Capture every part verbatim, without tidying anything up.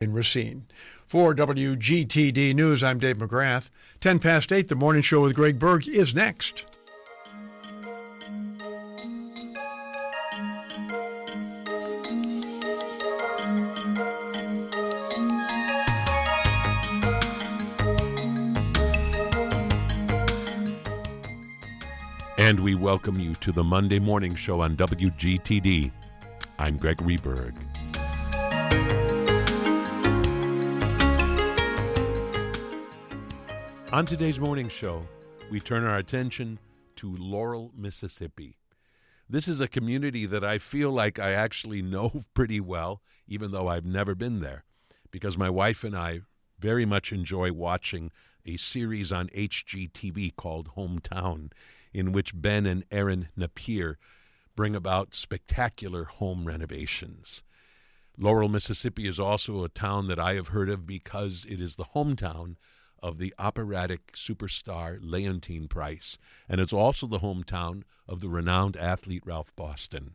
Wayne Racine. For W G T D News, I'm Dave McGrath. ten past eight, the morning show with Greg Berg is next. And we welcome you to the Monday Morning Show on W G T D. I'm Gregory Berg. On today's morning show, we turn our attention to Laurel, Mississippi. This is a community that I feel like I actually know pretty well, even though I've never been there, because my wife and I very much enjoy watching a series on H G T V called Hometown, in which Ben and Erin Napier bring about spectacular home renovations. Laurel, Mississippi is also a town that I have heard of because it is the hometown of the operatic superstar Leontyne Price, and it's also the hometown of the renowned athlete Ralph Boston.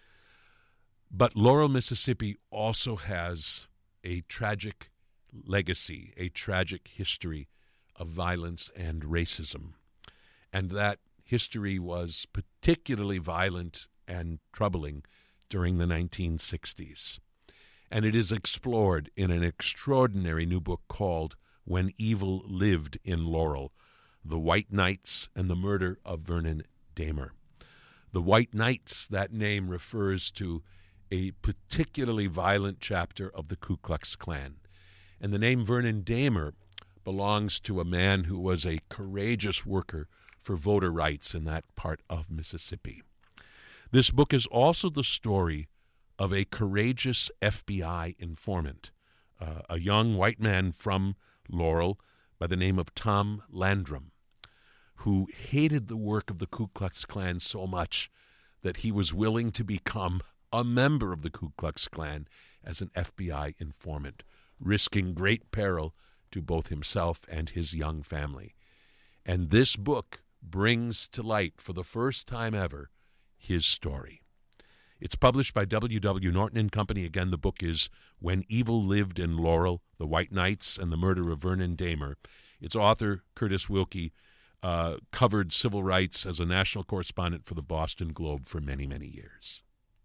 But Laurel, Mississippi also has a tragic legacy, a tragic history of violence and racism, and that history was particularly violent and troubling during the nineteen sixties. And it is explored in an extraordinary new book called When Evil Lived in Laurel, The White Knights and the Murder of Vernon Dahmer. The White Knights, that name refers to a particularly violent chapter of the Ku Klux Klan. And the name Vernon Dahmer belongs to a man who was a courageous worker for voter rights in that part of Mississippi. This book is also the story of a courageous F B I informant, uh, a young white man from Laurel by the name of Tom Landrum, who hated the work of the Ku Klux Klan so much that he was willing to become a member of the Ku Klux Klan as an F B I informant, risking great peril to both himself and his young family. And this book brings to light, for the first time ever, his story. It's published by W W. Norton and Company. Again, the book is When Evil Lived in Laurel, The White Knights and the Murder of Vernon Dahmer. Its author, Curtis Wilkie, uh, covered civil rights as a national correspondent for the Boston Globe for many, many years.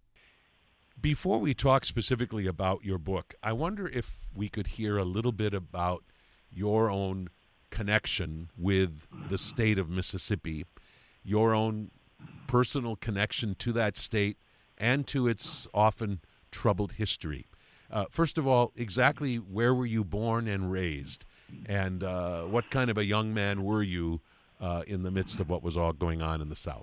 Before we talk specifically about your book, I wonder if we could hear a little bit about your own connection with the state of Mississippi, your own personal connection to that state and to its often troubled history. Uh, first of all, exactly where were you born and raised, and uh, what kind of a young man were you uh, in the midst of what was all going on in the South?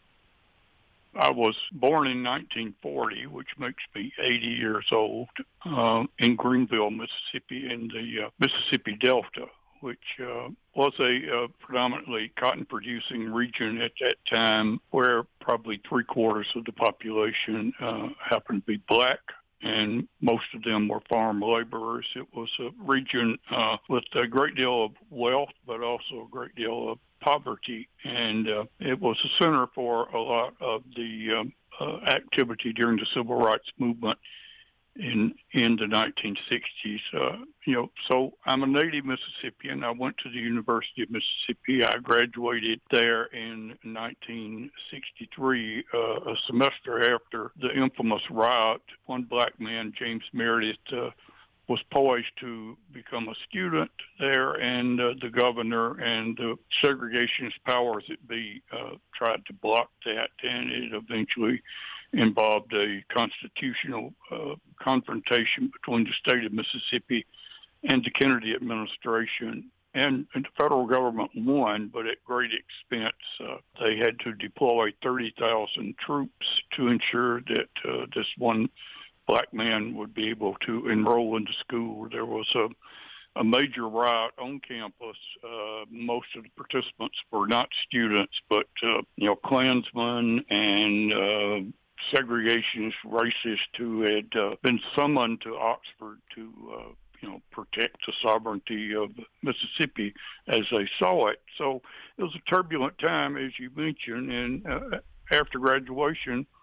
I was born in nineteen forty, which makes me eighty years old, uh, in Greenville, Mississippi, in the uh, Mississippi Delta, which uh, was a uh, predominantly cotton-producing region at that time, where probably three-quarters of the population uh, happened to be black, and most of them were farm laborers. It was a region uh, with a great deal of wealth, but also a great deal of poverty, and uh, it was a center for a lot of the um, uh, activity during the civil rights movement in in the nineteen sixties. Uh, you know, so I'm a native Mississippian. I went to the University of Mississippi. I graduated there in nineteen sixty-three, uh, a semester after the infamous riot. One black man, James Meredith, uh, was poised to become a student there, and uh, the governor and the segregationist powers that be uh, tried to block that, and it eventually involved a constitutional uh, confrontation between the state of Mississippi and the Kennedy administration. And, and the federal government won, but at great expense. Uh, they had to deploy thirty thousand troops to ensure that uh, this one black man would be able to enroll into school. There was a, a major riot on campus. Uh, most of the participants were not students, but, uh, you know, Klansmen and uh, segregationist racists who had uh, been summoned to Oxford to, uh, you know, protect the sovereignty of Mississippi as they saw it. So it was a turbulent time, as you mentioned, and uh, after graduation,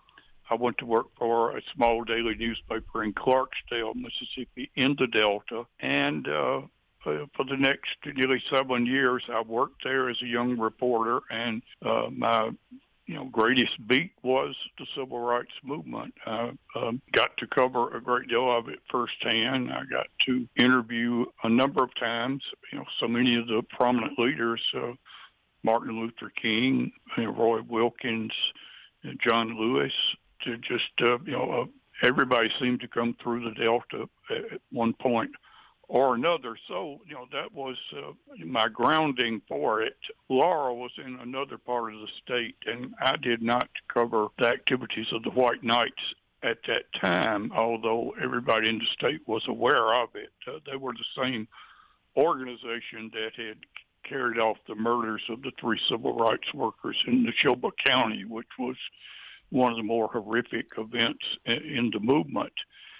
I went to work for a small daily newspaper in Clarksdale, Mississippi, in the Delta. And uh, for the next nearly seven years, I worked there as a young reporter. And uh, my you know, greatest beat was the civil rights movement. I um, got to cover a great deal of it firsthand. I got to interview a number of times, you know, so many of the prominent leaders, uh, Martin Luther King, you know, Roy Wilkins, and John Lewis, to just, uh, you know, uh, everybody seemed to come through the Delta at one point or another. So, you know, that was uh, my grounding for it. Laurel was in another part of the state, and I did not cover the activities of the White Knights at that time, although everybody in the state was aware of it. Uh, they were the same organization that had carried off the murders of the three civil rights workers in Neshoba County, which was one of the more horrific events in the movement.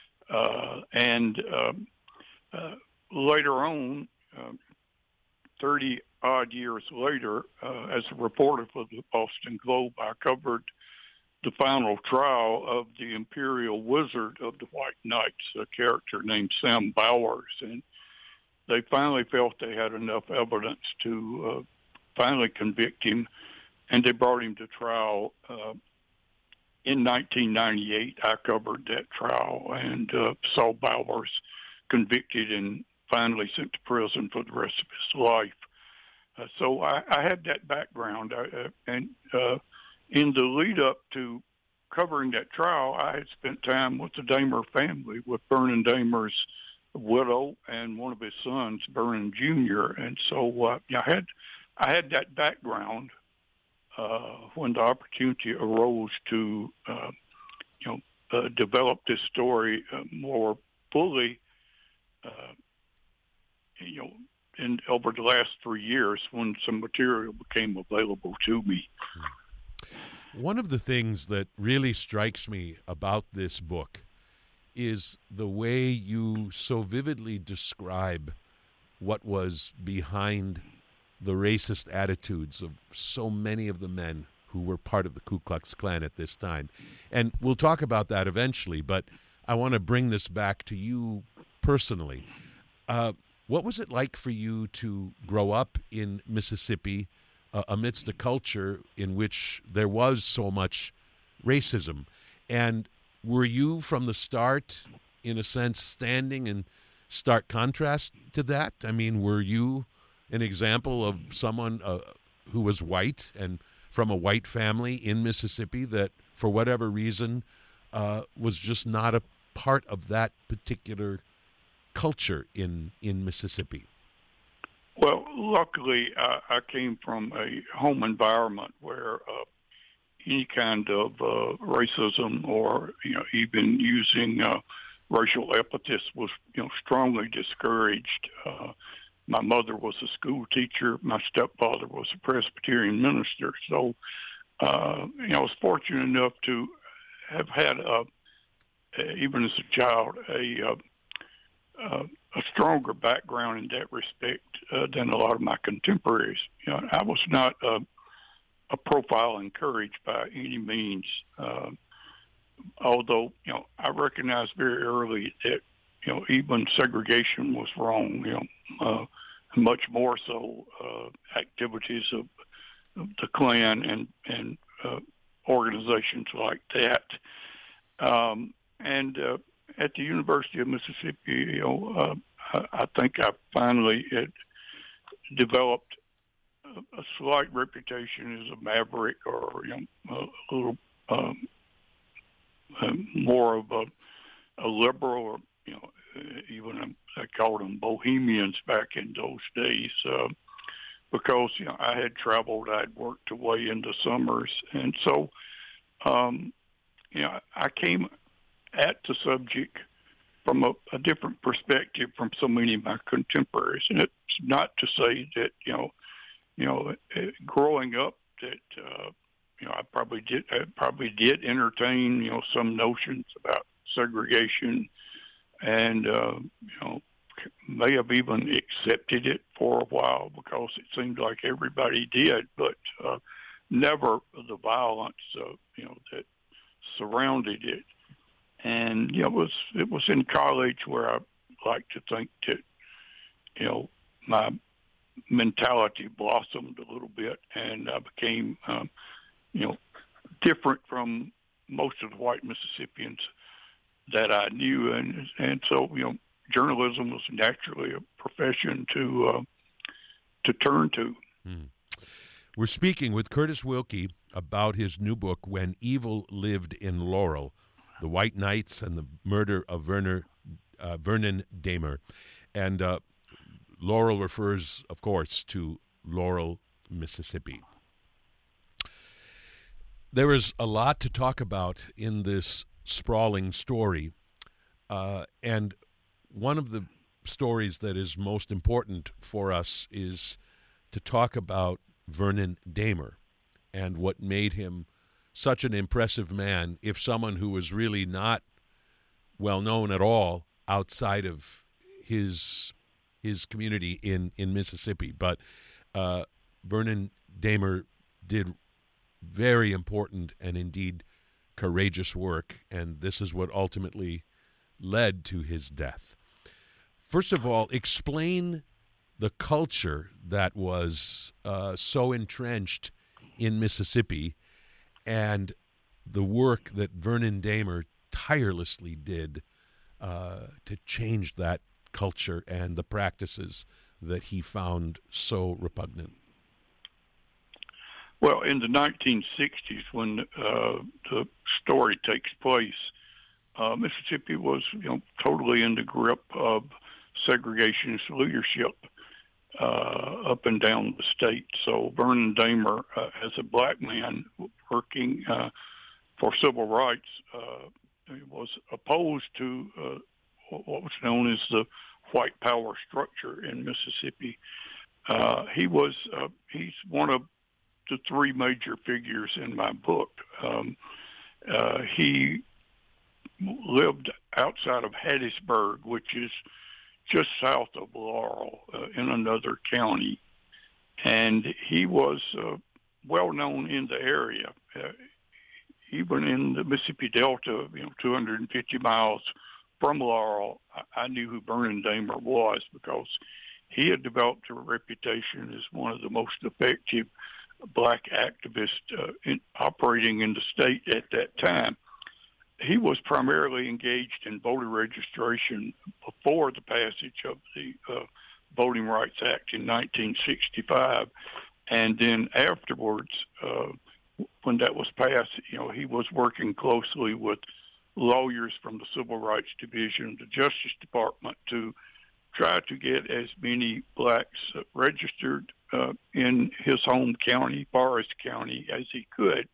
Uh, and um, uh, later on, uh, thirty-odd years later, uh, as a reporter for the Boston Globe, I covered the final trial of the Imperial Wizard of the White Knights, a character named Sam Bowers. And they finally felt they had enough evidence to uh, finally convict him, and they brought him to trial. Uh, in nineteen ninety-eight, I covered that trial and uh, saw Bowers convicted and finally sent to prison for the rest of his life. Uh, so I, I had that background, I, uh, and uh, in the lead up to covering that trial, I had spent time with the Damer family, with Vernon Damer's widow and one of his sons, Vernon Junior And so uh, I had I had that background uh, when the opportunity arose to uh, you know uh, develop this story uh, more fully. Uh, you know, in over the last three years, when some material became available to me. One of the things that really strikes me about this book is the way you so vividly describe what was behind the racist attitudes of so many of the men who were part of the Ku Klux Klan at this time. And we'll talk about that eventually, but I want to bring this back to you personally. Uh, what was it like for you to grow up in Mississippi uh, amidst a culture in which there was so much racism? And were you from the start, in a sense, standing in stark contrast to that? I mean, were you an example of someone uh, who was white and from a white family in Mississippi that, for whatever reason, uh, was just not a part of that particular culture in, in Mississippi? Well, luckily, I, I came from a home environment where uh, any kind of uh, racism or, you know, even using uh, racial epithets was, you know, strongly discouraged. Uh, my mother was a school teacher. My stepfather was a Presbyterian minister. So, uh, you know, I was fortunate enough to have had, a, even as a child, a uh, uh, a stronger background in that respect uh, than a lot of my contemporaries. You know, I was not uh, a profile encouraged by any means, uh, although, you know, I recognized very early that, you know, even segregation was wrong, you know, uh, much more so uh, activities of, of the Klan and, and uh, organizations like that. Um, and uh, at the University of Mississippi, you know, uh, I, I think I finally had developed a, a slight reputation as a maverick, or, you know, a little um, uh, more of a, a liberal, or, you know, even I called them bohemians back in those days, uh, because, you know, I had traveled, I'd worked away in the summers, and so, um, you know, I came at the subject from a, a different perspective from so many of my contemporaries. And it's not to say that, you know, you know, growing up that, uh, you know, I probably did, I probably did entertain, you know, some notions about segregation, and, uh, you know, may have even accepted it for a while because it seemed like everybody did, but uh, never the violence, uh, you know, that surrounded it. And you know, it was it was in college where I like to think that, you know, my mentality blossomed a little bit, and I became, um, you know, different from most of the white Mississippians that I knew, and and so you know, journalism was naturally a profession to uh, to turn to. Hmm. We're speaking with Curtis Wilkie about his new book, When Evil Lived in Laurel, The White Knights and the Murder of Werner, uh, Vernon Dahmer. And uh, Laurel refers, of course, to Laurel, Mississippi. There is a lot to talk about in this sprawling story, uh, and one of the stories that is most important for us is to talk about Vernon Dahmer and what made him such an impressive man, if someone who was really not well known at all outside of his his community in, in Mississippi. But uh, Vernon Dahmer did very important and indeed courageous work, and this is what ultimately led to his death. First of all, explain the culture that was uh, so entrenched in Mississippi and the work that Vernon Dahmer tirelessly did uh, to change that culture and the practices that he found so repugnant. Well, in the nineteen sixties, when uh, the story takes place, uh, Mississippi was, you know, totally in the grip of segregationist leadership uh, up and down the state. So Vernon Dahmer, uh, as a black man working uh, for civil rights, uh, was opposed to uh, what was known as the white power structure in Mississippi. Uh, he was uh, he's one of the three major figures in my book. Um, uh, he lived outside of Hattiesburg, which is just south of Laurel, uh, in another county, and he was uh, well known in the area. Uh, even in the Mississippi Delta, you know, two hundred fifty miles from Laurel, I, I knew who Vernon Dahmer was because he had developed a reputation as one of the most effective black activists uh, in, operating in the state at that time. He was primarily engaged in voter registration before the passage of the uh, Voting Rights Act in nineteen sixty-five, and then afterwards, uh, when that was passed, you know, he was working closely with lawyers from the Civil Rights Division, the Justice Department, to try to get as many blacks uh, registered uh, in his home county, Forrest County, as he could.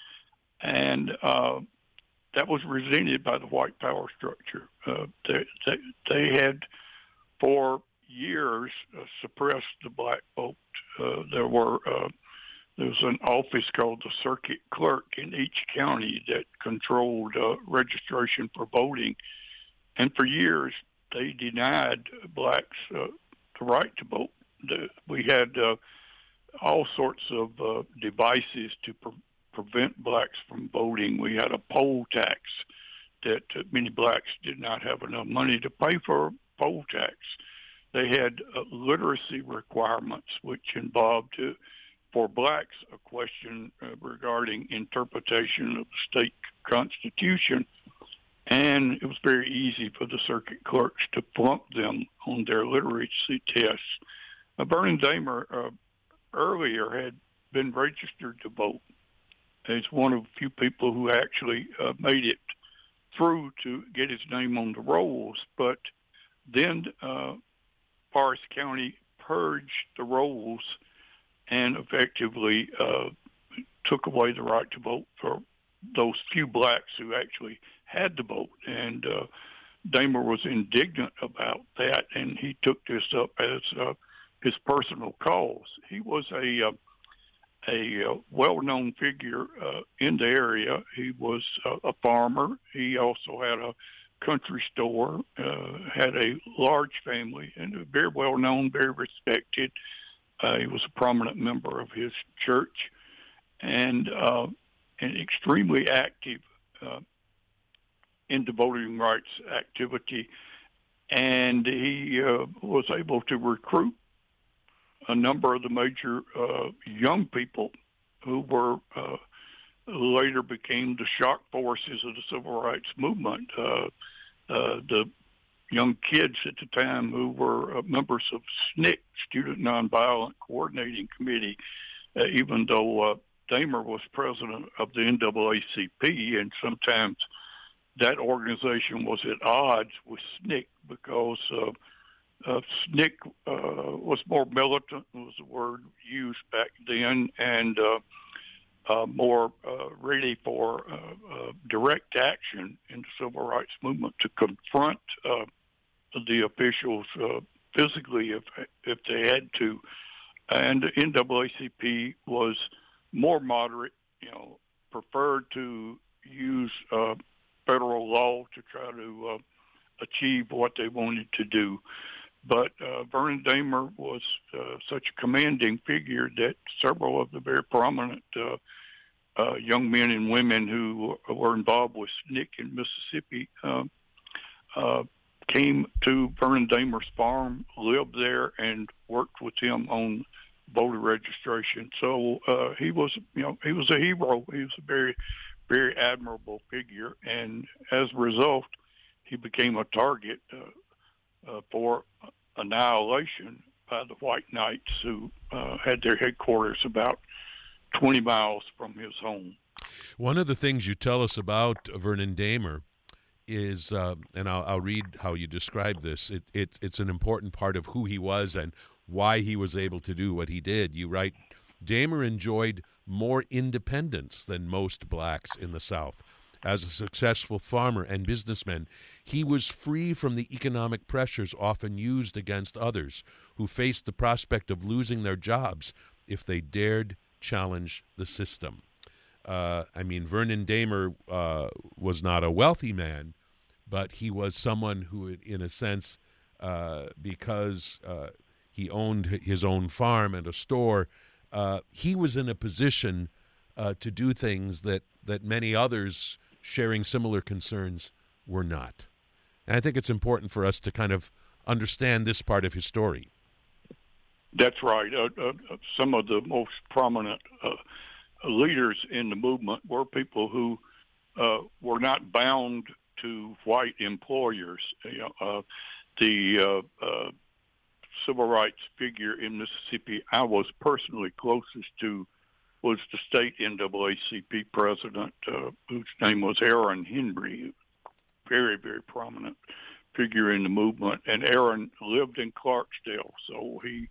And uh, that was resented by the white power structure. Uh, they, they, they had, for years, uh, suppressed the black vote. Uh, there were uh, there was an office called the circuit clerk in each county that controlled uh, registration for voting, and for years they denied blacks uh, the right to vote. The, we had uh, all sorts of uh, devices to pre- prevent blacks from voting. We had a poll tax that uh, many blacks did not have enough money to pay for a poll tax. They had uh, literacy requirements, which involved, uh, for blacks, a question uh, regarding interpretation of the state constitution. And it was very easy for the circuit clerks to flunk them on their literacy tests. Uh, Vernon Dahmer uh, earlier had been registered to vote. He's one of the few people who actually uh, made it through to get his name on the rolls. But then uh, Forrest County purged the rolls and effectively uh, took away the right to vote for those few blacks who actually had to vote. And uh, Dahmer was indignant about that, and he took this up as uh, his personal cause. He was a uh, a uh, well-known figure uh, in the area. He was uh, a farmer. He also had a country store, uh, had a large family, and very well-known, very respected. Uh, he was a prominent member of his church, and uh, and extremely active uh, into voting rights activity, and he uh, was able to recruit a number of the major uh, young people who were uh, later became the shock forces of the civil rights movement. Uh, uh, the young kids at the time who were uh, members of S N C C, Student Nonviolent Coordinating Committee, uh, even though uh, Dahmer was president of the N double A C P, and sometimes that organization was at odds with S N C C because uh, uh, S N C C uh, was more militant, was the word used back then, and uh, uh, more uh, ready for uh, uh, direct action in the civil rights movement to confront uh, the officials uh, physically if if they had to. And the N double A C P was more moderate, you know, preferred to use uh, federal law to try to uh, achieve what they wanted to do. But uh, Vernon Dahmer was uh, such a commanding figure that several of the very prominent uh, uh, young men and women who were involved with S N C C in Mississippi uh, uh, came to Vernon Dahmer's farm, lived there, and worked with him on voter registration. So uh, he was, you know, he was a hero. He was a very, very admirable figure, and as a result, he became a target uh, uh, for annihilation by the White Knights, who uh, had their headquarters about twenty miles from his home. One of the things you tell us about Vernon Dahmer is, uh, and I'll, I'll read how you describe this, it, it, it's an important part of who he was and why he was able to do what he did. You write, Dahmer enjoyed more independence than most blacks in the South. As a successful farmer and businessman, he was free from the economic pressures often used against others who faced the prospect of losing their jobs if they dared challenge the system. Uh, I mean, Vernon Dahmer uh, was not a wealthy man, but he was someone who, in a sense, uh, because uh, he owned his own farm and a store, uh, he was in a position uh, to do things that, that many others sharing similar concerns were not. And I think it's important for us to kind of understand this part of his story. That's right. Uh, uh, some of the most prominent uh, leaders in the movement were people who uh, were not bound to white employers. You know, uh, the uh, uh, civil rights figure in Mississippi I was personally closest to was the state N double A C P president, uh, whose name was Aaron Henry, very, very prominent figure in the movement. And Aaron lived in Clarksdale, so he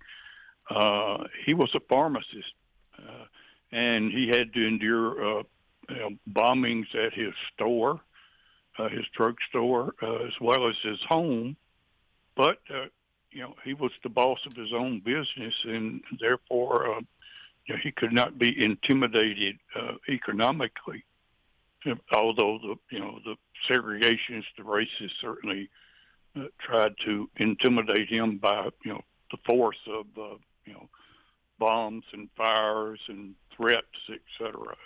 uh, he was a pharmacist, uh, and he had to endure uh, you know, bombings at his store, uh, his drugstore, uh, as well as his home. But uh, you know, he was the boss of his own business, and therefore, uh, you know, he could not be intimidated uh, economically. Although the you know the segregationists, the racists, certainly uh, tried to intimidate him by you know the force of uh, you know bombs and fires and threats, et cetera.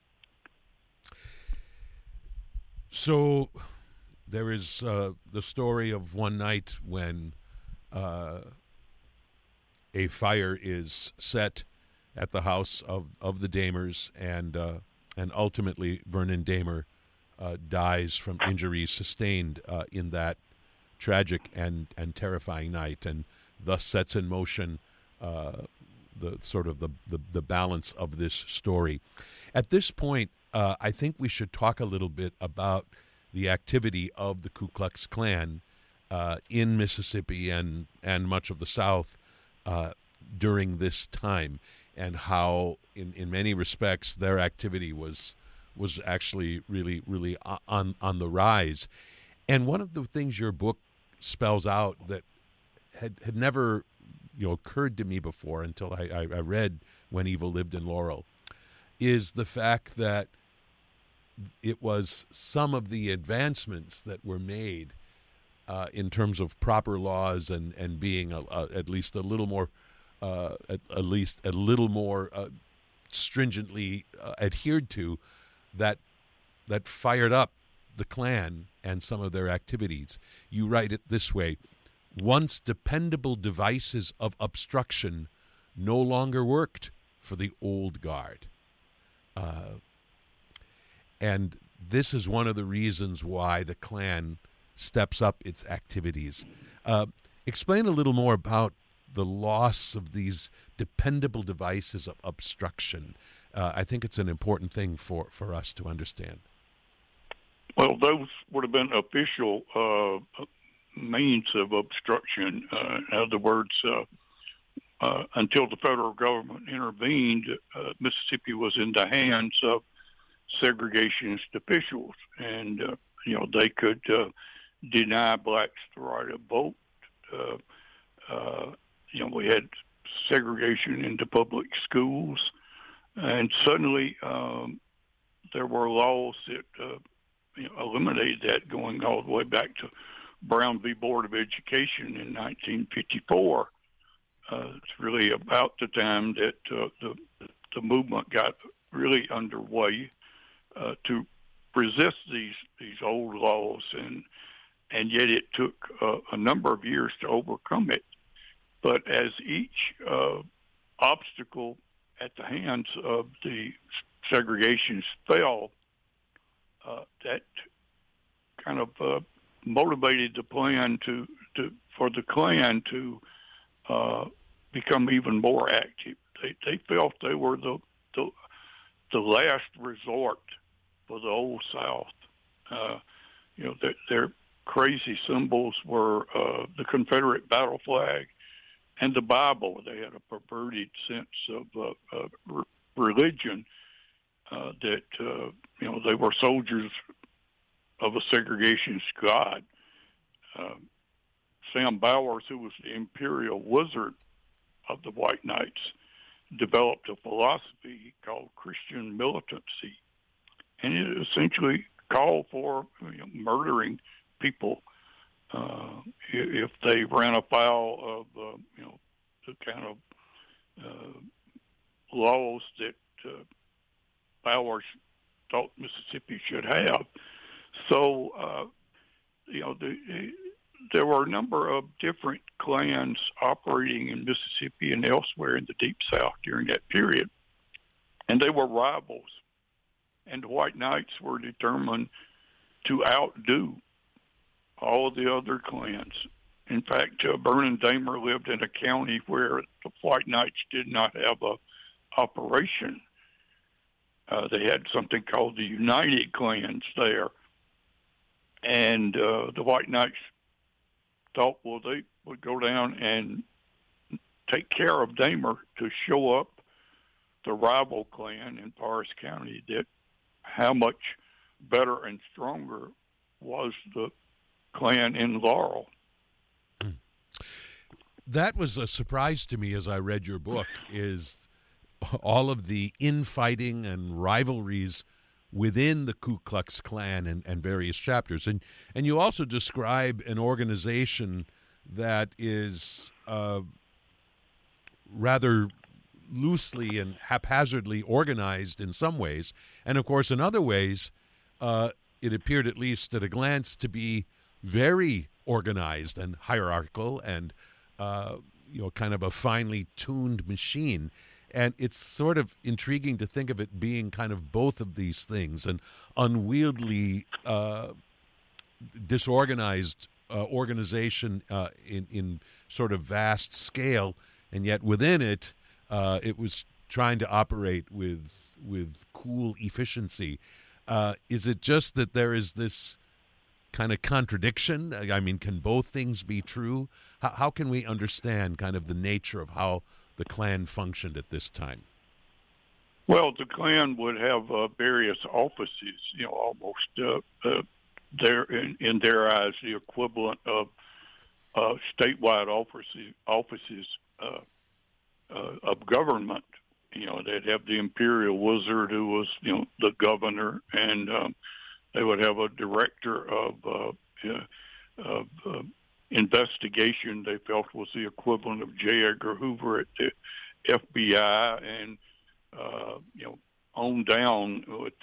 So there is uh, the story of one night when uh, a fire is set at the house of, of the Dahmers, and uh, and ultimately Vernon Dahmer uh, dies from injuries sustained uh, in that tragic and, and terrifying night, and thus sets in motion uh, the sort of the, the, the balance of this story. At this point, uh, I think we should talk a little bit about the activity of the Ku Klux Klan uh, in Mississippi and, and much of the South uh, during this time, and how, in, in many respects, their activity was was actually really, really on on the rise. And one of the things your book spells out that had had never, you know, occurred to me before until I, I, I read When Evil Lived in Laurel, is the fact that it was some of the advancements that were made uh, in terms of proper laws and and being a, a, at least a little more. Uh, at, at least a little more uh, stringently uh, adhered to, that that fired up the Klan and some of their activities. You write it this way: once dependable devices of obstruction no longer worked for the old guard. Uh, and this is one of the reasons why the Klan steps up its activities. Uh, explain a little more about the loss of these dependable devices of obstruction. Uh, I think it's an important thing for, for us to understand. Well, those would have been official uh, means of obstruction. Uh, in other words, uh, uh, until the federal government intervened, uh, Mississippi was in the hands of segregationist officials, and uh, you know they could uh, deny blacks the right of vote. Uh, uh, you know, we had segregation into public schools, and suddenly um, there were laws that uh, you know, eliminated that, going all the way back to Brown v. Board of Education in nineteen fifty-four. Uh, it's really about the time that uh, the the movement got really underway uh, to resist these these old laws, and and yet it took uh, a number of years to overcome it. But as each uh, obstacle at the hands of the segregationists fell, uh, that kind of uh, motivated the plan to, to for the Klan to uh, become even more active. They they felt they were the the, the last resort for the Old South. Uh, you know, their, their crazy symbols were uh, the Confederate battle flag and the Bible. They had a perverted sense of uh, uh, re- religion uh, that uh, you know they were soldiers of a segregationist God. Uh, Sam Bowers, who was the imperial wizard of the White Knights, developed a philosophy called Christian militancy, and it essentially called for you know, murdering people uh, if they ran afoul of uh, you know the kind of uh, laws that uh, Bowers thought Mississippi should have. So uh, you know the, the, there were a number of different clans operating in Mississippi and elsewhere in the Deep South during that period, and they were rivals. And the White Knights were determined to outdo all of the other clans. In fact, uh, Vernon Dahmer lived in a county where the White Knights did not have a operation. Uh, they had something called the United Clans there. And uh, the White Knights thought, well, they would go down and take care of Dahmer to show up the rival clan in Forrest County that how much better and stronger was the clan in Laurel. That was a surprise to me as I read your book, is all of the infighting and rivalries within the Ku Klux Klan and, and various chapters. And and you also describe an organization that is uh, rather loosely and haphazardly organized in some ways. And, of course, in other ways, uh, it appeared, at least at a glance, to be very organized and hierarchical and, uh, you know, kind of a finely tuned machine. And it's sort of intriguing to think of it being kind of both of these things, an unwieldy, uh, disorganized uh, organization uh, in, in sort of vast scale, and yet within it, uh, it was trying to operate with with cool efficiency. Uh, is it just that there is this kind of contradiction? I mean, can both things be true? How, how can we understand kind of the nature of how the Klan functioned at this time? Well, the Klan would have uh, various offices, you know, almost uh, uh, there in, in their eyes, the equivalent of uh, statewide offices, offices uh, uh, of government. You know, they'd have the imperial wizard, who was, you know, the governor, and um, they would have a director of, uh, uh, of uh, investigation. They felt was the equivalent of J. Edgar Hoover at the F B I, and uh, you know, on down with the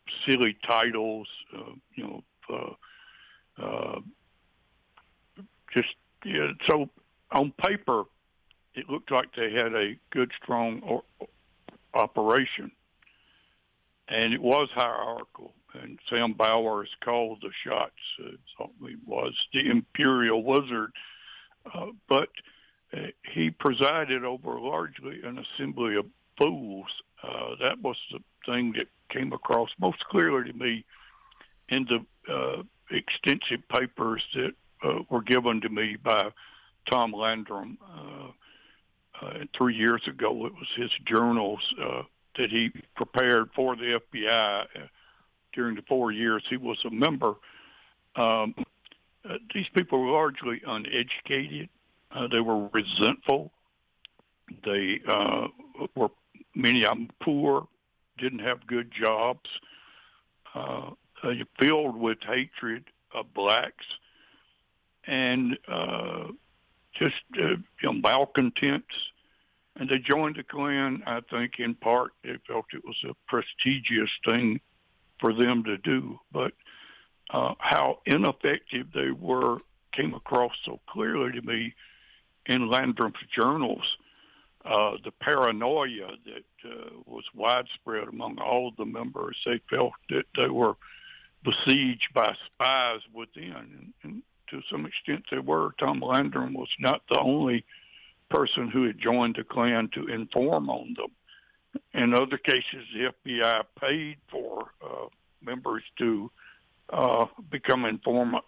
silly titles, uh, you know, uh, uh, just yeah. So on paper, it looked like they had a good, strong or, operation, and it was hierarchical. And Sam Bowers called the shots. Uh, so he was the Imperial Wizard, uh, but uh, he presided over largely an assembly of fools. Uh, that was the thing that came across most clearly to me in the uh, extensive papers that uh, were given to me by Tom Landrum. Uh, uh, three years ago, it was his journals uh, that he prepared for the F B I uh, during the four years he was a member. Um, uh, these people were largely uneducated. Uh, they were resentful. They uh, were, many of them, poor, didn't have good jobs, uh, uh, filled with hatred of blacks, and uh, just uh, you know, malcontents. And they joined the Klan, I think, in part, they felt it was a prestigious thing for them to do. But uh, how ineffective they were came across so clearly to me in Landrum's journals. Uh, the paranoia that uh, was widespread among all of the members. They felt that they were besieged by spies within, and, and to some extent they were. Tom Landrum was not the only person who had joined the Klan to inform on them. In other cases, the F B I paid for uh, members to uh, become informants.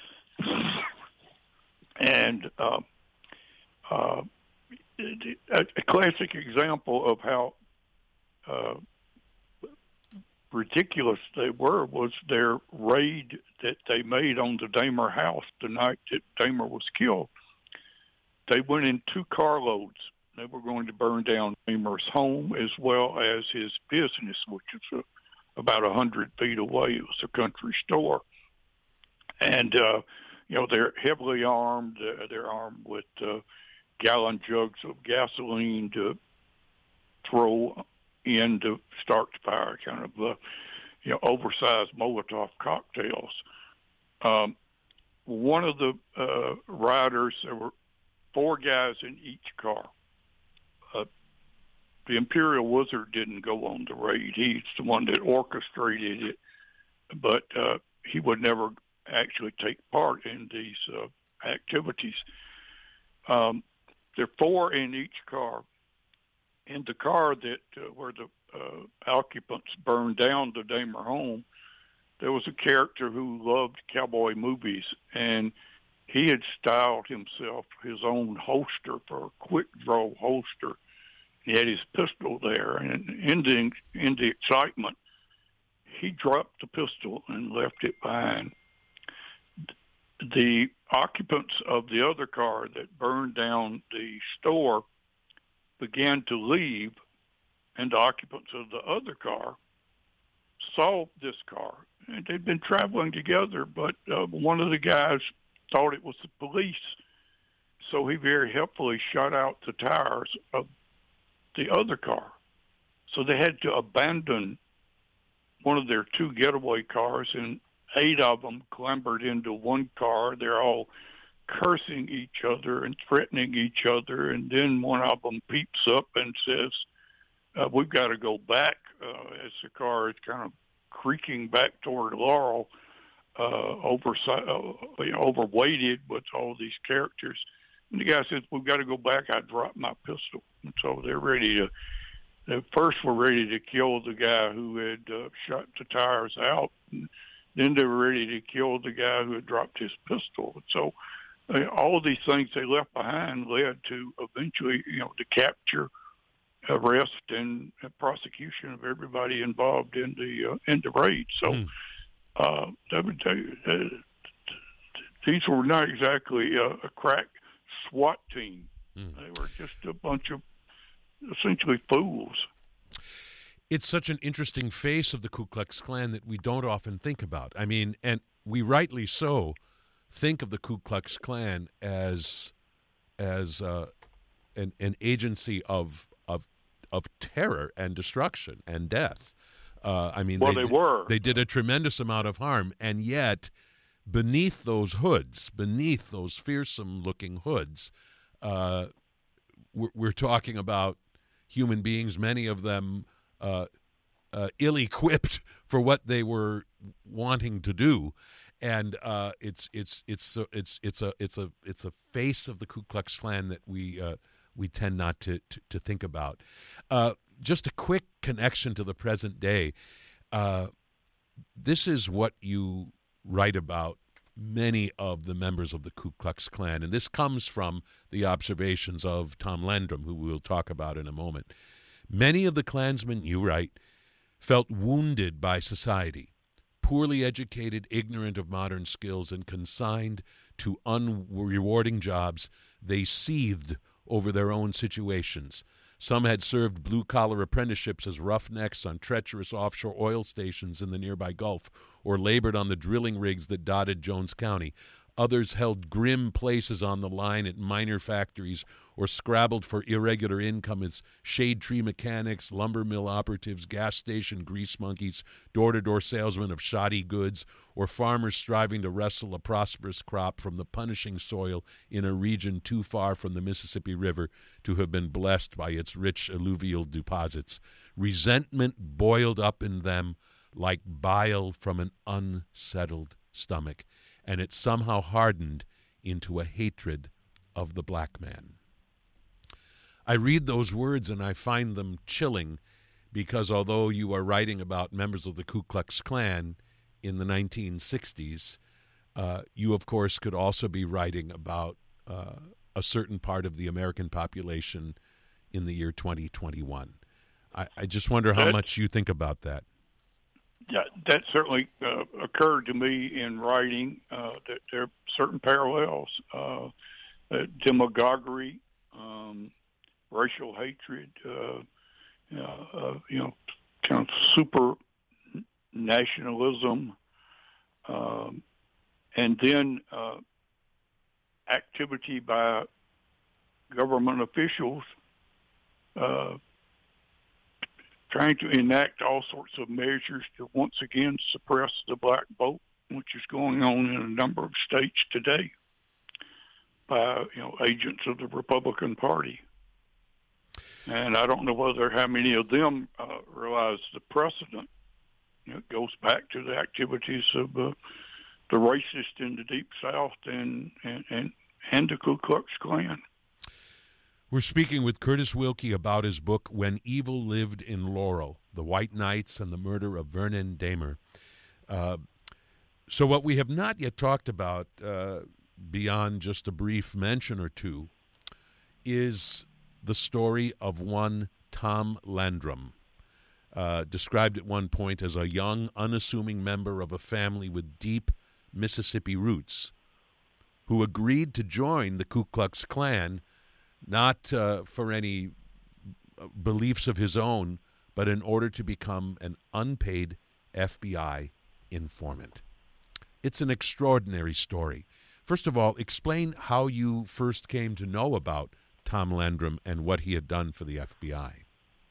And uh, uh, a, a classic example of how uh, ridiculous they were was their raid that they made on the Dahmer house the night that Dahmer was killed. They went in two carloads. They were going to burn down Dahmer's home as well as his business, which is a, about a hundred feet away. It was a country store. And, uh, you know, they're heavily armed. Uh, they're armed with uh, gallon jugs of gasoline to throw in to start the fire, kind of, uh, you know, oversized Molotov cocktails. Um, one of the uh, riders, there were four guys in each car. Uh, the Imperial Wizard didn't go on the raid. He's the one that orchestrated it, but uh, he would never actually take part in these uh, activities. Um, there are four in each car. In the car that uh, where the uh, occupants burned down the Dahmer home, there was a character who loved cowboy movies, and he had styled himself his own holster for a quick-draw holster. He had his pistol there, and in the, in the excitement, he dropped the pistol and left it behind. The occupants of the other car that burned down the store began to leave, and the occupants of the other car saw this car. And they'd been traveling together, but uh, one of the guys thought it was the police, so he very helpfully shot out the tires of the other car. So they had to abandon one of their two getaway cars, and eight of them clambered into one car. They're all cursing each other and threatening each other, and then one of them peeps up and says, uh, we've got to go back, uh, as the car is kind of creaking back toward Laurel, uh, over, uh, you know, overweighted with all these characters. And the guy says, we've got to go back. I dropped my pistol. And so they're ready to, they first were ready to kill the guy who had uh, shot the tires out. And then they were ready to kill the guy who had dropped his pistol. And so uh, all of these things they left behind led to eventually, you know, the capture, arrest, and prosecution of everybody involved in the uh, in the raid. So mm. uh, that would tell you, uh, these were not exactly a, a crack SWAT team. Mm. They were just a bunch of essentially fools. It's such an interesting face of the Ku Klux Klan that we don't often think about. I mean, and we rightly so think of the Ku Klux Klan as as uh, an an agency of of of terror and destruction and death. Uh, I mean, well, they, they d- were. They did a tremendous amount of harm, and yet, beneath those hoods, beneath those fearsome-looking hoods, uh, we're, we're talking about human beings, many of them uh, uh, ill-equipped for what they were wanting to do, and uh, it's it's it's it's it's a it's a it's a face of the Ku Klux Klan that we uh, we tend not to to, to think about. Uh, Just a quick connection to the present day. Uh, this is what you write about many of the members of the Ku Klux Klan, and this comes from the observations of Tom Landrum, who we'll talk about in a moment. Many of the Klansmen, you write, felt wounded by society, poorly educated, ignorant of modern skills, and consigned to unrewarding jobs. They seethed over their own situations. Some had served blue-collar apprenticeships as roughnecks on treacherous offshore oil stations in the nearby Gulf, or labored on the drilling rigs that dotted Jones County. Others held grim places on the line at minor factories or scrabbled for irregular income as shade tree mechanics, lumber mill operatives, gas station grease monkeys, door-to-door salesmen of shoddy goods, or farmers striving to wrestle a prosperous crop from the punishing soil in a region too far from the Mississippi River to have been blessed by its rich alluvial deposits. Resentment boiled up in them like bile from an unsettled stomach, and it somehow hardened into a hatred of the black man. I read those words and I find them chilling, because although you are writing about members of the Ku Klux Klan in the nineteen sixties, uh, you, of course, could also be writing about uh, a certain part of the American population in the year twenty twenty-one. I, I just wonder how That, much you think about that. Yeah, that certainly uh, occurred to me in writing, uh, that there are certain parallels, uh, uh, demagoguery, um, racial hatred, uh, uh, uh, you know, kind of super nationalism, um, and then uh, activity by government officials uh, trying to enact all sorts of measures to once again suppress the black vote, which is going on in a number of states today by, you know, agents of the Republican Party. And I don't know whether how many of them uh, realize the precedent. You know, it goes back to the activities of uh, the racist in the Deep South and, and, and, and the Ku Klux Klan. We're speaking with Curtis Wilkie about his book, When Evil Lived in Laurel, The White Knights and the Murder of Vernon Dahmer. Uh, so what we have not yet talked about, uh, beyond just a brief mention or two, is the story of one Tom Landrum, uh, described at one point as a young, unassuming member of a family with deep Mississippi roots, who agreed to join the Ku Klux Klan not uh, for any beliefs of his own, but in order to become an unpaid F B I informant. It's an extraordinary story. First of all, explain how you first came to know about Tom Landrum and what he had done for the F B I.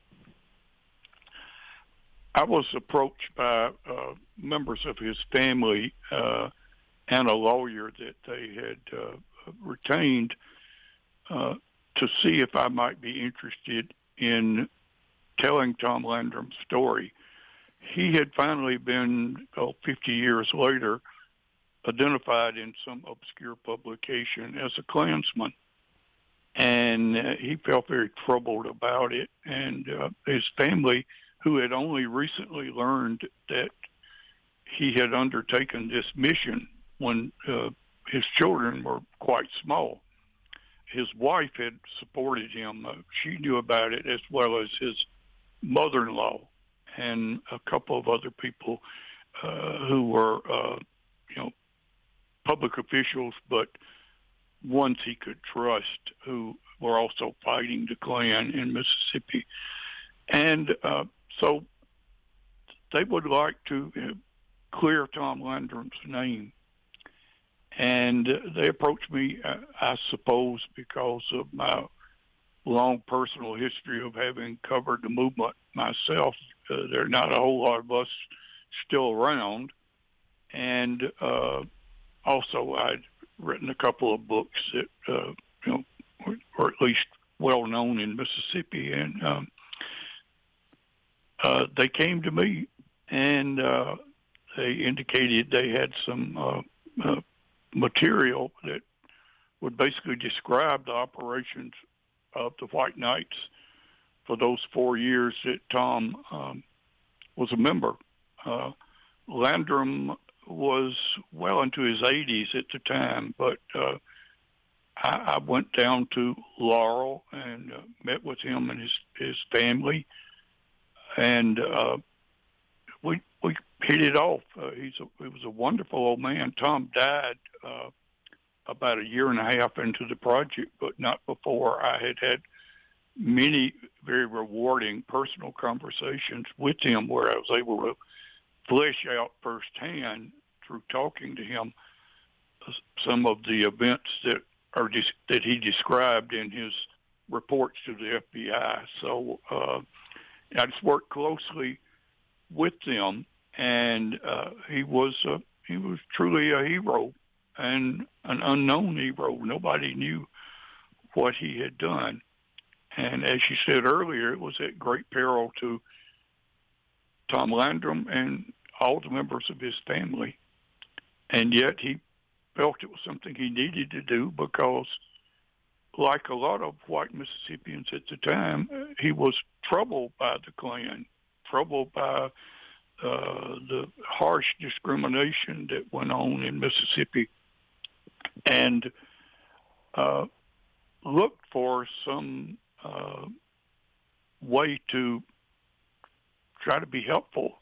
I was approached by uh, members of his family uh, and a lawyer that they had uh, retained uh, to see if I might be interested in telling Tom Landrum's story. He had finally been, oh, fifty years later, identified in some obscure publication as a Klansman. And uh, he felt very troubled about it. And uh, his family, who had only recently learned that he had undertaken this mission when uh, his children were quite small. His wife had supported him. Uh, she knew about it, as well as his mother-in-law and a couple of other people uh, who were, uh, you know, public officials, but ones he could trust, who were also fighting the Klan in Mississippi. And uh, so they would like to uh, clear Tom Landrum's name. And they approached me, uh, I suppose, because of my long personal history of having covered the movement myself uh, there are not a whole lot of us still around. And uh, also, I'd written a couple of books that uh, you know were, were at least well known in Mississippi, and um, uh, they came to me and uh, they indicated they had some uh, uh, material that would basically describe the operations of the White Knights for those four years that Tom um, was a member. Uh, Landrum was well into his eighties at the time, but uh, I, I went down to Laurel and uh, met with him and his, his family, and uh, we we hit it off. Uh, he's a, he was a wonderful old man. Tom died uh, about a year and a half into the project, but not before I had had many very rewarding personal conversations with him where I was able to flesh out firsthand through talking to him some of the events that are dis- that he described in his reports to the F B I. So uh, I just worked closely with them, and uh, he was uh, he was truly a hero and an unknown hero. Nobody knew what he had done, and as you said earlier, it was at great peril to Tom Landrum and all the members of his family. And yet he felt it was something he needed to do because, like a lot of white Mississippians at the time, he was troubled by the Klan, troubled by uh, the harsh discrimination that went on in Mississippi, and uh, looked for some uh, way to try to be helpful.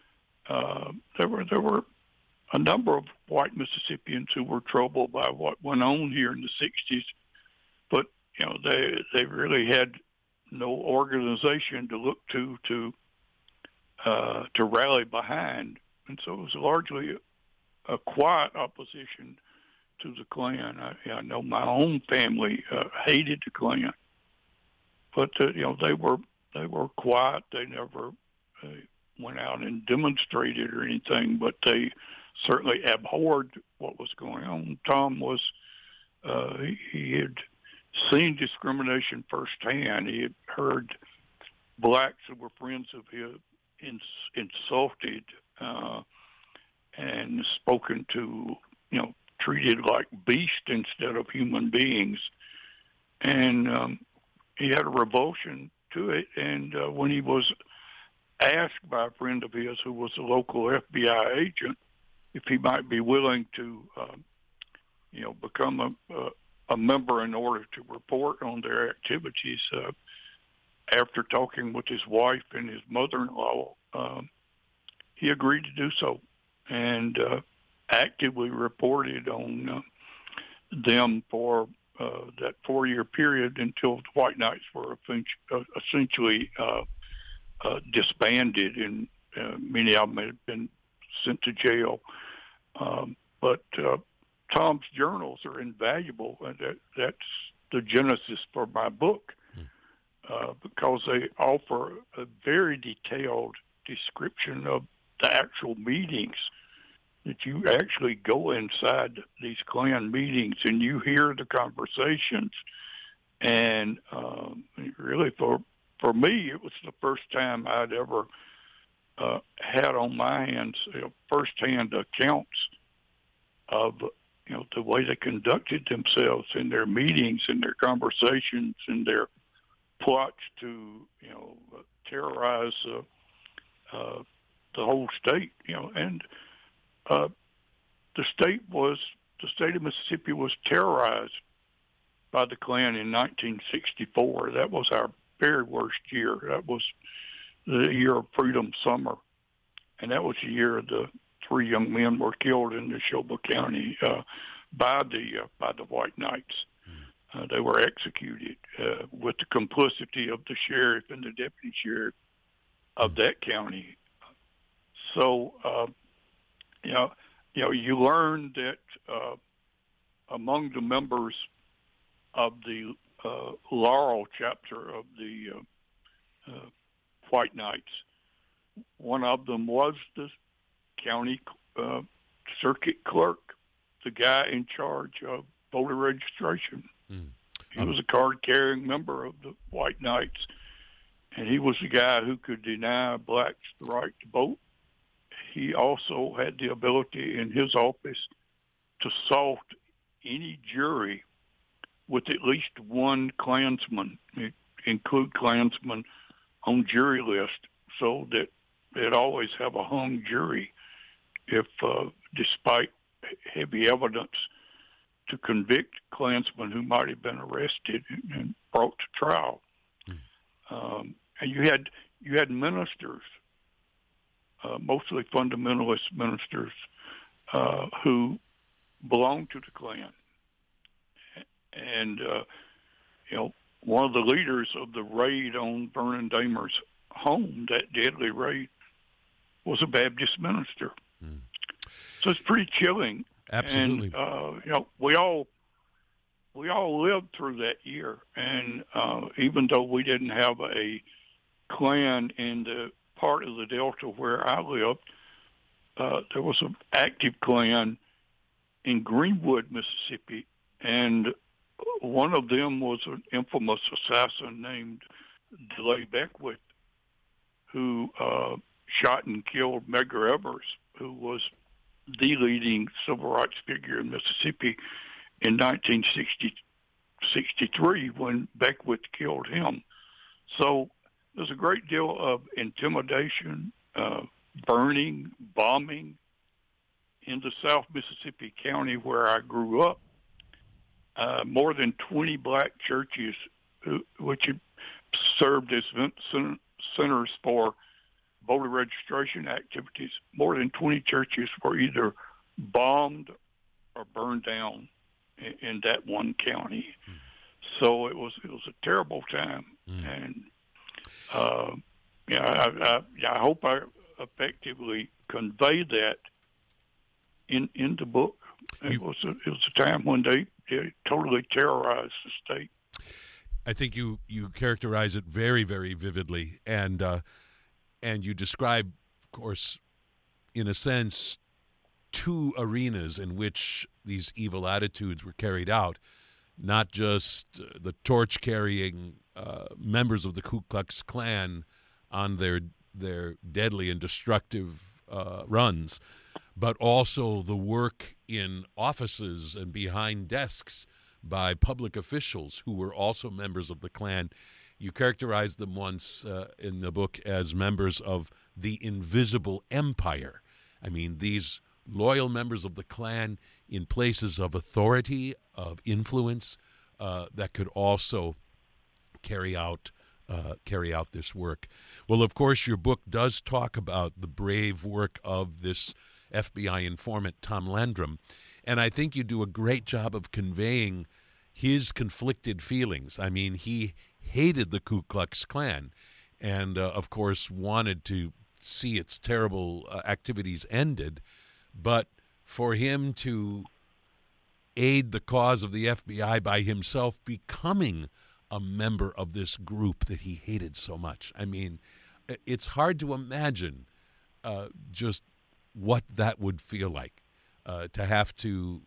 Uh, there were there were a number of white Mississippians who were troubled by what went on here in the sixties, but you know they they really had no organization to look to to uh, to rally behind, and so it was largely a, a quiet opposition to the Klan. I, I know my own family uh, hated the Klan, but uh, you know they were they were quiet. They never uh, went out and demonstrated or anything, but they certainly abhorred what was going on. Tom was, uh, he, he had seen discrimination firsthand. He had heard blacks who were friends of his ins, insulted uh, and spoken to, you know, treated like beasts instead of human beings. And um, he had a revulsion to it. And uh, when he was asked by a friend of his who was a local F B I agent if he might be willing to, uh, you know, become a, a, a member in order to report on their activities, uh, after talking with his wife and his mother-in-law, um, he agreed to do so and uh, actively reported on uh, them for uh, that four-year period until the White Knights were essentially uh, uh, disbanded, and uh, many of them had been sent to jail. Um, but uh, Tom's journals are invaluable, and that, that's the genesis for my book, uh, because they offer a very detailed description of the actual meetings, that you actually go inside these Klan meetings and you hear the conversations. And um, really, for for me, it was the first time I'd ever uh, had on my hands, you know, firsthand accounts of, you know, the way they conducted themselves in their meetings and their conversations and their plots to, you know, terrorize uh, uh, the whole state, you know. And uh, the state was, the state of Mississippi was terrorized by the Klan in nineteen sixty-four. That was our very worst year. That was the year of Freedom Summer, and that was the year the three young men were killed in Neshoba County uh, by the uh, by the White Knights. Uh, they were executed uh, with the complicity of the sheriff and the deputy sheriff of that county. So, uh, you know, you know, you learn that uh, among the members of the uh, Laurel chapter of the uh, uh, White Knights, one of them was the county uh, circuit clerk, the guy in charge of voter registration. Mm. He um, was a card-carrying member of the White Knights, and he was the guy who could deny blacks the right to vote. He also had the ability in his office to salt any jury with at least one Klansman, include Klansmen on jury list, so that they'd always have a hung jury if, uh, despite heavy evidence to convict Klansmen who might have been arrested and brought to trial. Mm. Um, and you had you had ministers, uh, mostly fundamentalist ministers, uh, who belonged to the Klan. And, uh, you know, one of the leaders of the raid on Vernon Dahmer's home, that deadly raid, was a Baptist minister. Mm. So it's pretty chilling. Absolutely. And, uh, you know, we all we all lived through that year. And uh, even though we didn't have a Klan in the part of the Delta where I lived, uh, there was an active Klan in Greenwood, Mississippi, and one of them was an infamous assassin named DeLay Beckwith, who uh, shot and killed Medgar Evers, who was the leading civil rights figure in Mississippi in nineteen sixty-three when Beckwith killed him. So there's a great deal of intimidation, uh, burning, bombing in the South Mississippi County where I grew up. Uh, more than twenty black churches, who, which served as centers for voter registration activities, more than twenty churches were either bombed or burned down in, in that one county. Mm. So it was it was a terrible time, mm. and uh, yeah, I, I, I hope I effectively convey that in in the book. It you, was a, it was a time when they, they totally terrorized the state. I think you, you characterize it very, very vividly, and uh, and you describe, of course, in a sense, two arenas in which these evil attitudes were carried out. Not just uh, the torch-carrying uh, members of the Ku Klux Klan on their their deadly and destructive uh, runs, but also the work in offices and behind desks by public officials who were also members of the Klan. You characterized them once uh, in the book as members of the invisible empire. I mean, these loyal members of the Klan in places of authority, of influence, uh, that could also carry out uh, carry out this work. Well, of course, your book does talk about the brave work of this F B I informant, Tom Landrum, and I think you do a great job of conveying his conflicted feelings. I mean, he hated the Ku Klux Klan and, uh, of course, wanted to see its terrible uh, activities ended, but for him to aid the cause of the F B I by himself becoming a member of this group that he hated so much. I mean, it's hard to imagine uh, just what that would feel like, uh, to have to,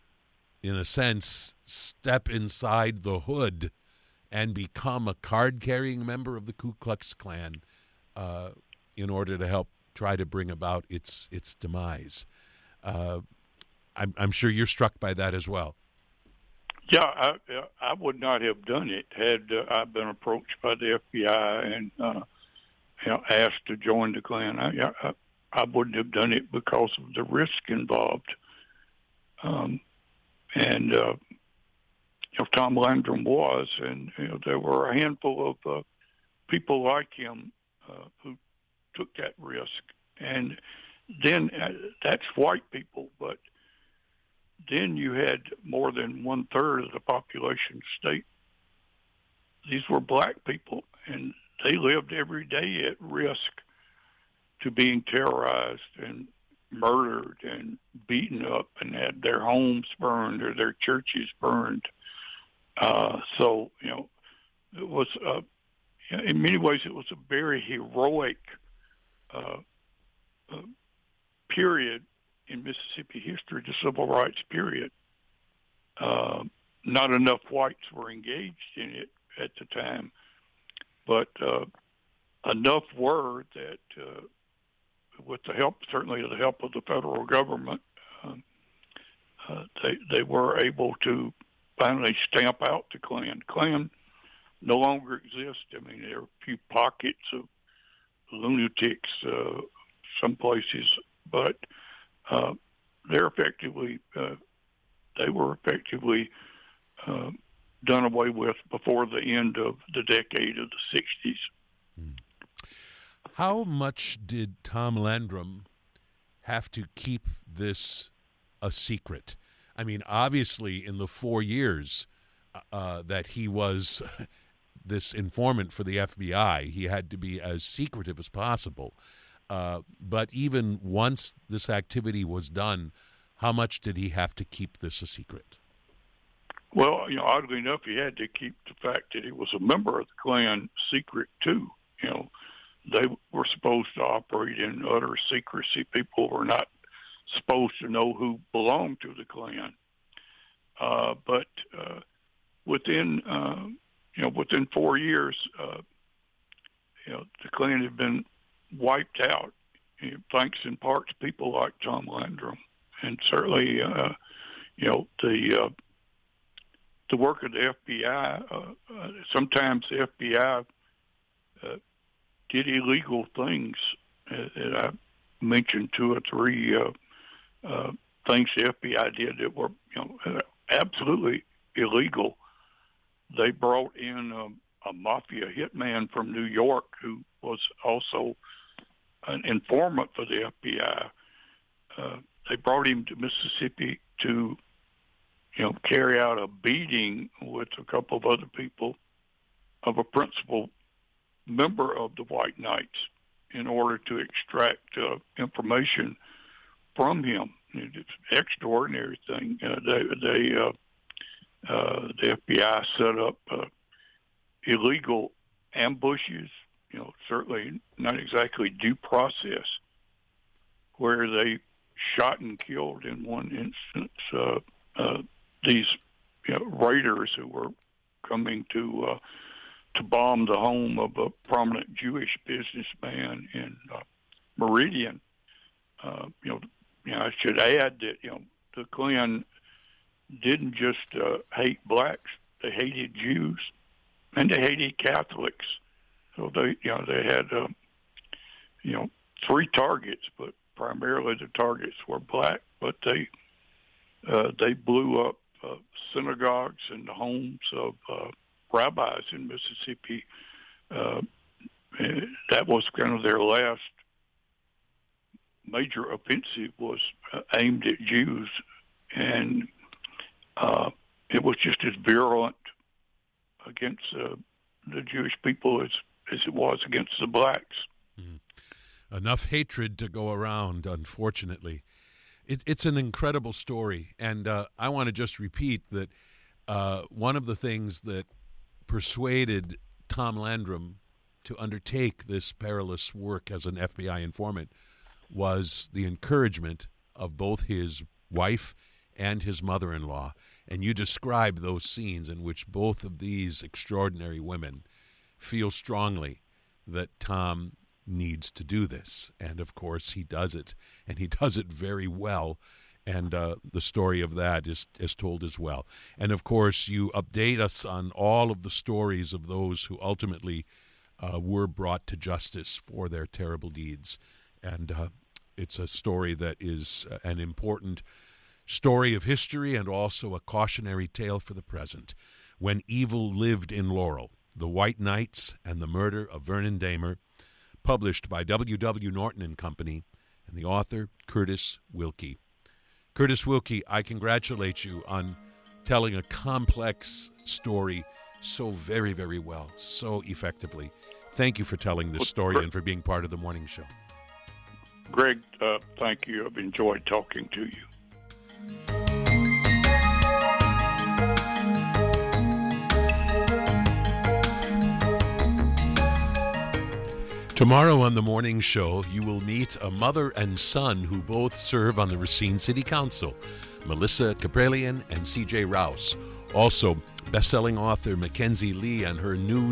in a sense, step inside the hood and become a card-carrying member of the Ku Klux Klan uh, in order to help try to bring about its its demise. Uh, I'm, I'm sure you're struck by that as well. Yeah, I, I would not have done it had uh, I been approached by the F B I and uh, you know, asked to join the Klan. I, I, I wouldn't have done it because of the risk involved. Um, and, uh, you know, Tom Landrum was, and, you know, there were a handful of uh, people like him uh, who took that risk. And then uh, that's white people, but then you had more than one third of the population state. These were black people, and they lived every day at risk to being terrorized and murdered and beaten up and had their homes burned or their churches burned. Uh, so, you know, it was, uh, in many ways, it was a very heroic uh, uh, period in Mississippi history, the civil rights period. Uh, not enough whites were engaged in it at the time, but uh, enough were that, uh, with the help, certainly the help of the federal government, uh, uh, they they were able to finally stamp out the Klan. Klan no longer exists. I mean, there are a few pockets of lunatics, uh, some places, but uh, they're effectively uh, they were effectively uh, done away with before the end of the decade of the sixties. How much did Tom Landrum have to keep this a secret? I mean, obviously, in the four years uh, that he was this informant for the F B I, he had to be as secretive as possible. Uh, but even once this activity was done, how much did he have to keep this a secret? Well, you know, oddly enough, he had to keep the fact that he was a member of the Klan secret, too. You know, they were supposed to operate in utter secrecy. People were not supposed to know who belonged to the Klan. Uh, but uh, within, uh, you know, within four years, uh, you know, the Klan had been wiped out, you know, thanks in part to people like Tom Landrum, and certainly, uh, you know, the uh, the work of the F B I. Uh, uh, sometimes the F B I uh, did illegal things. Uh, and I mentioned two or three uh, uh, things the F B I did that were, you know, absolutely illegal. They brought in um, a mafia hitman from New York who was also an informant for the F B I. Uh, they brought him to Mississippi to, you know, carry out a beating with a couple of other people of a principal member of the White Knights in order to extract uh, information from him. It's an extraordinary thing. Uh, they, they uh, uh, the F B I set up uh, illegal ambushes, you know, certainly not exactly due process, where they shot and killed in one instance uh, uh, these, you know, raiders who were coming to uh, to bomb the home of a prominent Jewish businessman in uh, Meridian. Uh, you know, you know, I should add that, you know, the Klan didn't just uh, hate blacks; they hated Jews and they hated Catholics. So they, you know, they had, uh, you know, three targets, but primarily the targets were black. But they uh, they blew up uh, synagogues and the homes of uh, rabbis in Mississippi. Uh, that was kind of their last major offensive, was uh, aimed at Jews, and uh, it was just as virulent against uh, the Jewish people as, as it was against the blacks. Mm-hmm. Enough hatred to go around, unfortunately. It, it's an incredible story, and uh, I want to just repeat that uh, one of the things that persuaded Tom Landrum to undertake this perilous work as an F B I informant was the encouragement of both his wife and his mother-in-law. And you describe those scenes in which both of these extraordinary women feel strongly that Tom needs to do this. And, of course, he does it, and he does it very well. And uh, the story of that is, is told as well. And, of course, you update us on all of the stories of those who ultimately uh, were brought to justice for their terrible deeds. And uh, it's a story that is uh, an important story of history and also a cautionary tale for the present. When Evil Lived in Laurel, The White Knights and the Murder of Vernon Dahmer, published by W W. Norton and Company, and the author, Curtis Wilkie. Curtis Wilkie, I congratulate you on telling a complex story so very, very well, so effectively. Thank you for telling this story and for being part of the morning show. Greg, uh, thank you. I've enjoyed talking to you. Tomorrow on the morning show, you will meet a mother and son who both serve on the Racine City Council, Melissa Kaprelian and C J Rouse. Also, best-selling author Mackenzie Lee and her new